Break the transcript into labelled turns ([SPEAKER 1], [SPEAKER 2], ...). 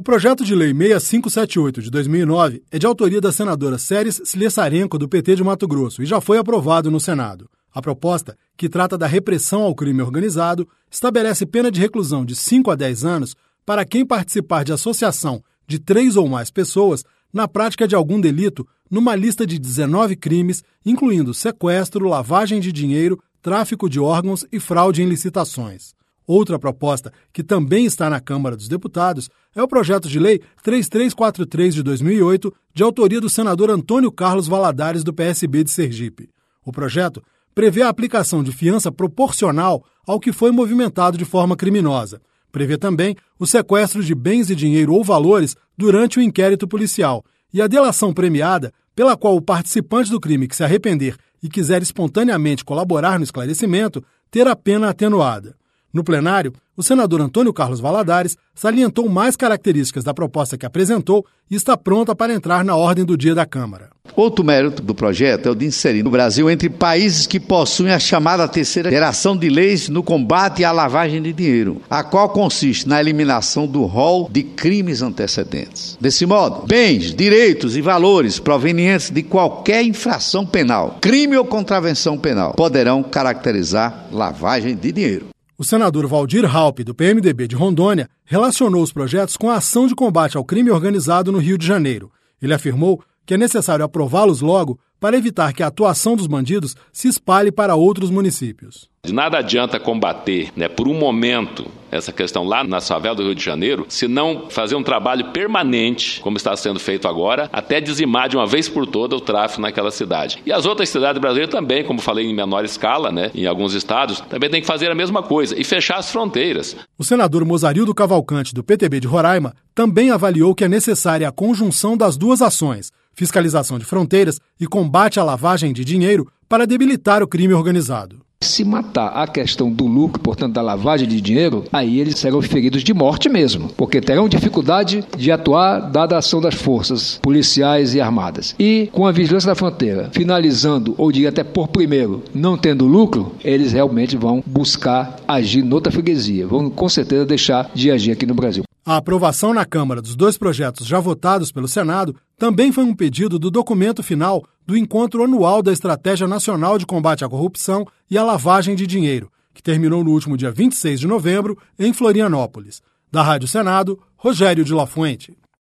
[SPEAKER 1] O projeto de lei 6578 de 2009 é de autoria da senadora Séries Sleszarenko, do PT de Mato Grosso, e já foi aprovado no Senado. A proposta, que trata da repressão ao crime organizado, estabelece pena de reclusão de 5 a 10 anos para quem participar de associação de 3 ou mais pessoas na prática de algum delito numa lista de 19 crimes, incluindo sequestro, lavagem de dinheiro, tráfico de órgãos e fraude em licitações. Outra proposta, que também está na Câmara dos Deputados, é o projeto de lei 3343 de 2008, de autoria do senador Antônio Carlos Valadares, do PSB de Sergipe. O projeto prevê a aplicação de fiança proporcional ao que foi movimentado de forma criminosa. Prevê também o sequestro de bens e dinheiro ou valores durante o inquérito policial e a delação premiada, pela qual o participante do crime que se arrepender e quiser espontaneamente colaborar no esclarecimento terá pena atenuada. No plenário, o senador Antônio Carlos Valadares salientou mais características da proposta que apresentou e está pronta para entrar na ordem do dia da Câmara.
[SPEAKER 2] Outro mérito do projeto é o de inserir o Brasil entre países que possuem a chamada terceira geração de leis no combate à lavagem de dinheiro, a qual consiste na eliminação do rol de crimes antecedentes. Desse modo, bens, direitos e valores provenientes de qualquer infração penal, crime ou contravenção penal, poderão caracterizar lavagem de dinheiro.
[SPEAKER 1] O senador Valdir Raupp, do PMDB de Rondônia, relacionou os projetos com a ação de combate ao crime organizado no Rio de Janeiro. Ele afirmou que é necessário aprová-los logo para evitar que a atuação dos bandidos se espalhe para outros municípios.
[SPEAKER 3] De nada adianta combater, por um momento, essa questão lá na favela do Rio de Janeiro, se não fazer um trabalho permanente, como está sendo feito agora, até dizimar de uma vez por toda o tráfico naquela cidade. E as outras cidades brasileiras também, como falei, em menor escala, em alguns estados, também tem que fazer a mesma coisa e fechar as fronteiras.
[SPEAKER 1] O senador Mozarildo Cavalcante, do PTB de Roraima, também avaliou que é necessária a conjunção das duas ações, fiscalização de fronteiras e combate à lavagem de dinheiro, para debilitar o crime organizado.
[SPEAKER 4] Se matar a questão do lucro, portanto da lavagem de dinheiro, aí eles serão feridos de morte mesmo, porque terão dificuldade de atuar dada a ação das forças policiais e armadas. E com a vigilância da fronteira finalizando, ou diria até por primeiro, não tendo lucro, eles realmente vão buscar agir noutra freguesia, vão com certeza deixar de agir aqui no Brasil.
[SPEAKER 1] A aprovação na Câmara dos 2 projetos já votados pelo Senado também foi um pedido do documento final do Encontro Anual da Estratégia Nacional de Combate à Corrupção e à Lavagem de Dinheiro, que terminou no último dia 26 de novembro em Florianópolis. Da Rádio Senado, Rogério de La Fuente.